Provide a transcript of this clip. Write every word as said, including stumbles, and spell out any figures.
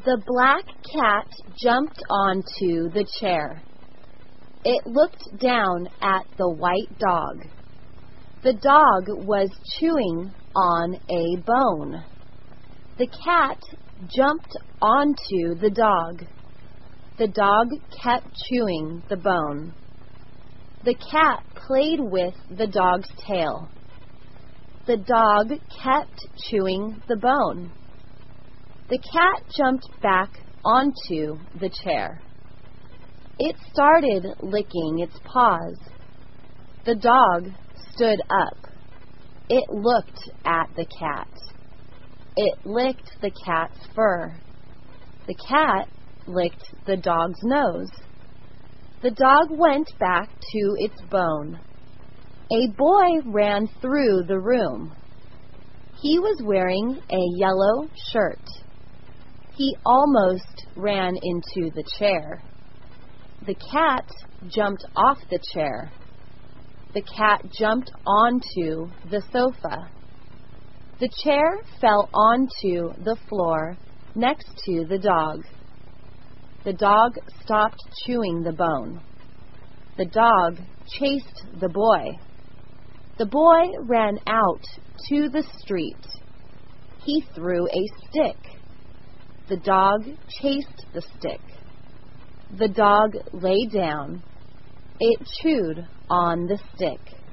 The black cat jumped onto the chair. It looked down at the white dog. The dog was chewing on a bone. The cat jumped onto the dog. The dog kept chewing the bone. The cat played with the dog's tail. The dog kept chewing the bone. The cat jumped back onto the chair. It started licking its paws. The dog stood up. It looked at the cat. It licked the cat's fur. The cat licked the dog's nose. The dog went back to its bone. A boy ran through the room. He was wearing a yellow shirt. He almost ran into the chair. The cat jumped off the chair. The cat jumped onto the sofa. The chair fell onto the floor next to the dog. The dog stopped chewing the bone. The dog chased the boy. The boy ran out to the street. He threw a stick. The dog chased the stick. The dog lay down. It chewed on the stick.